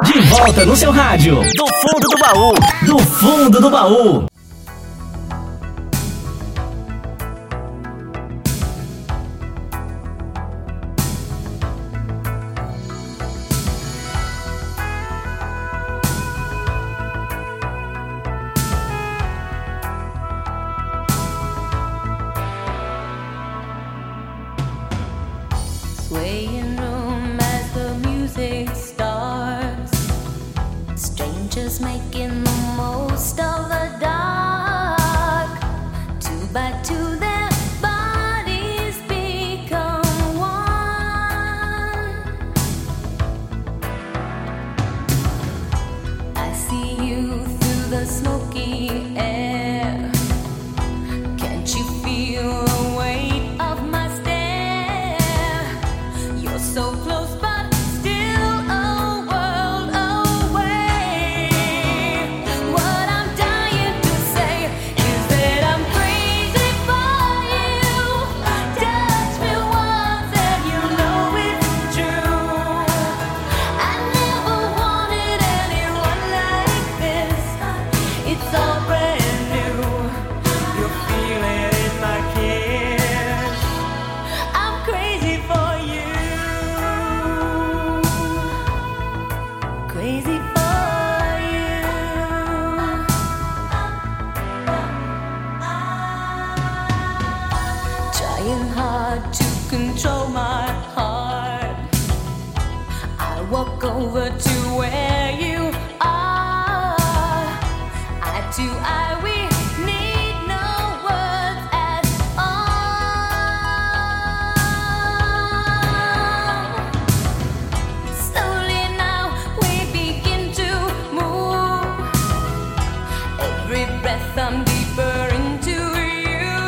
De volta no seu rádio. Do fundo do baú. Do fundo do baú. Swaying room as the music starts, strangers making the most of the dark. Two by two their bodies become one. I see you through the smoky air. Can't you feel the weight of my stare? You're so close but still a world away. What I'm dying to say is that I'm crazy for you. Touch me once and you know it's true. I never wanted anyone like this. It's all brand new. You feel it in my kiss. I'm crazy for you. Crazy for you. Trying hard to control my heart. I walk over to where you are. Eye to eye, we need no words at all. Slowly now we begin to move. Every breath I'm deeper into you.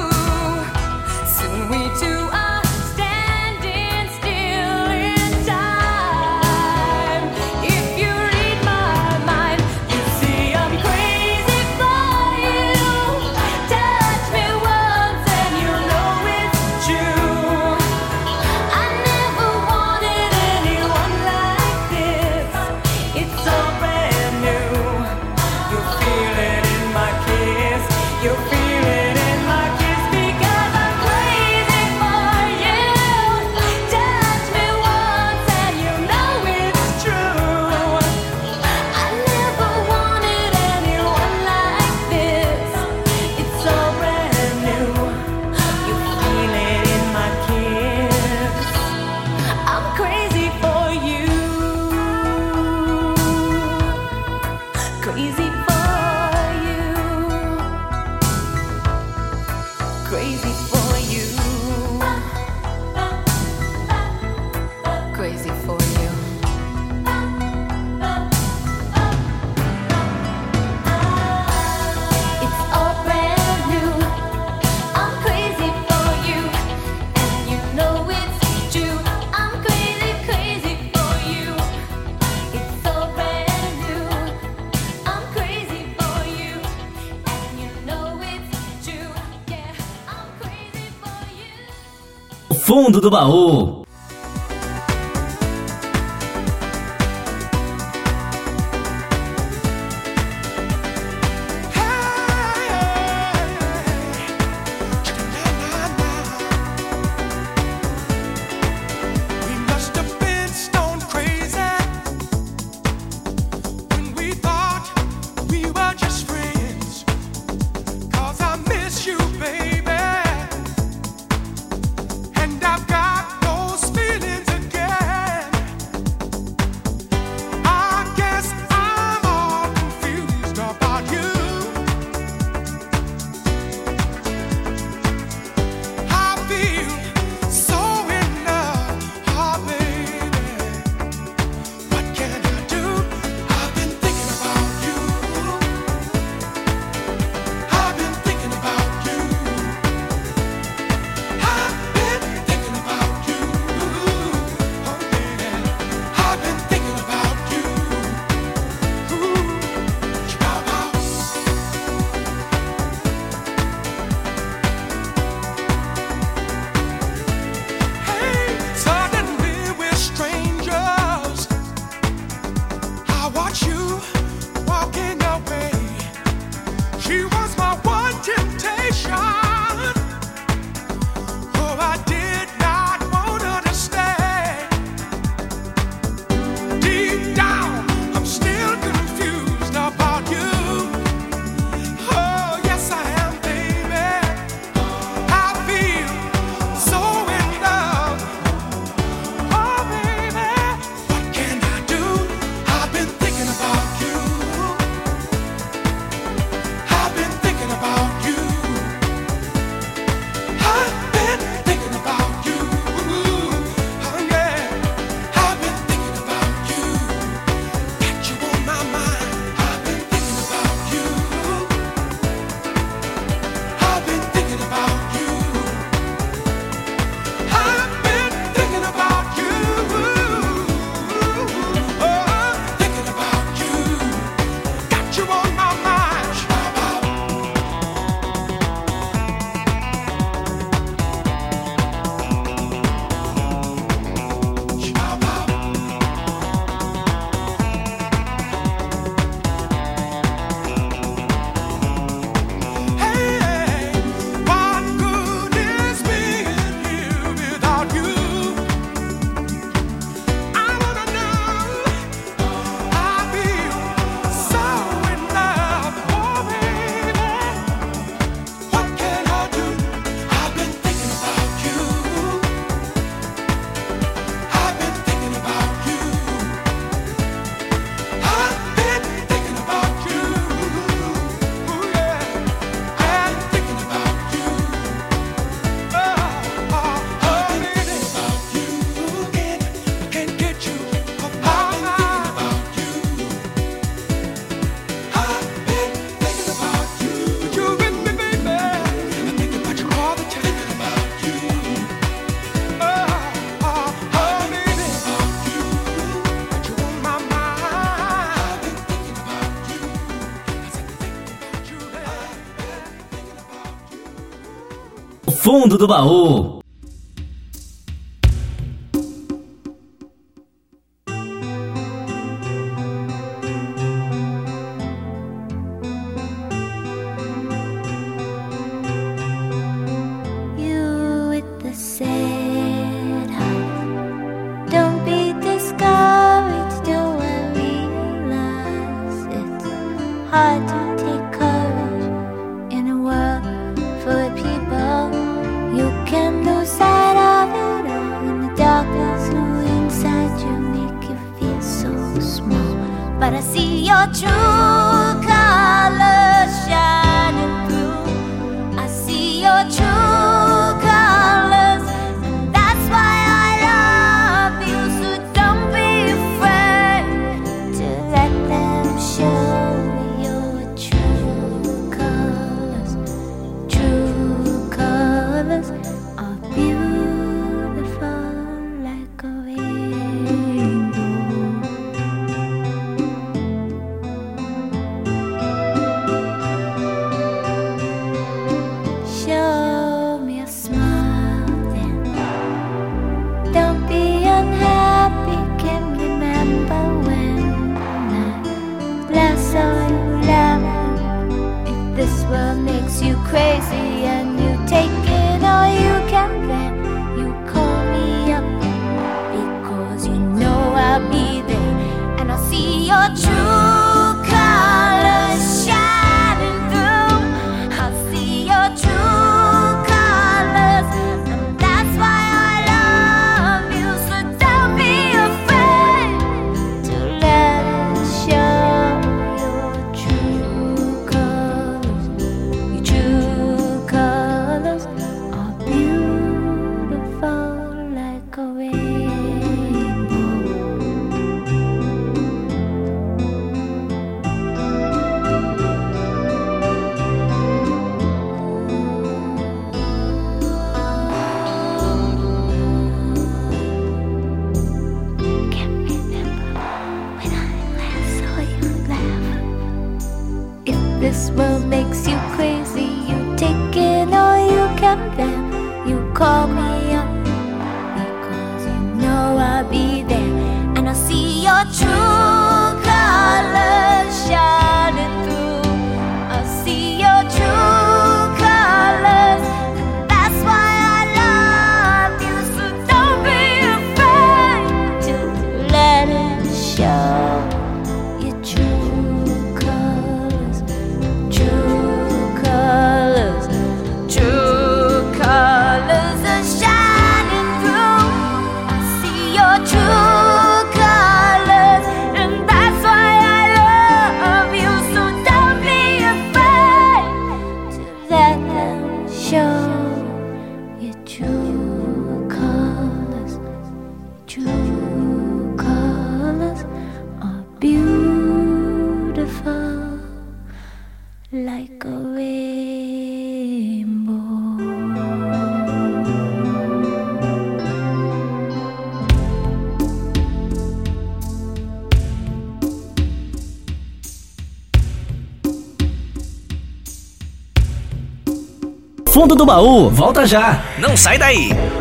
Soon we two are standing still in time. If you read my mind, you see I'm crazy for you. Touch me once and you know it's true. I never wanted anyone like this. It's so brand new. You feel it in my kiss. You feel it in my kiss because I'm crazy for you. Touch me once and you know it's true. I never wanted anyone like this. It's so brand new. You feel it in my kiss. I'm crazy for you. Crazy for you. Crazy for you. Crazy for you. It's all brand new. I'm crazy for you, and you know it's true. I'm crazy, crazy for you. It's all brand new. I'm crazy for you, and you know it's true. Yeah, I'm crazy for you. Fundo do baú. We must have been stone crazy when we thought we were just friends. 'Cause I miss you, baby, and I've got those fundo do baú. You with the sad heart, don't be discouraged. Don't realize it's hard to take courage in a world full of people. You can lose sight of it all in the darkness who inside you make you feel so small. But I see your true colors shining through. I see your true colors, and that's why I love you. So don't be afraid to let them show your true colors. True colors are beautiful like a rainbow. Show me a smile then. Don't be unhappy. Can remember when I last saw you laughing. If this world makes you crazy and you take it all you can, then you call me up, because you know I'll be there, and I'll see your true colors shining through. I'll see your true colors, and that's why I love you. So don't be afraid to let it show your true colors. Your true colors are beautiful like a rainbow. Can't remember when I last saw you laugh. If this world makes you crazy, you take it all you can bear. You call me up, because you know I'll be there, and I'll see your true colors shining through. I'll see your true colors, and that's why I love you. So don't be afraid to let it show your true colors. True colors, true colors are shining through. I see your true colors, and that's why I love you. So don't be afraid to let them show your true colors. True colors are beautiful like a rainbow. Fundo do baú, volta já. Não sai daí.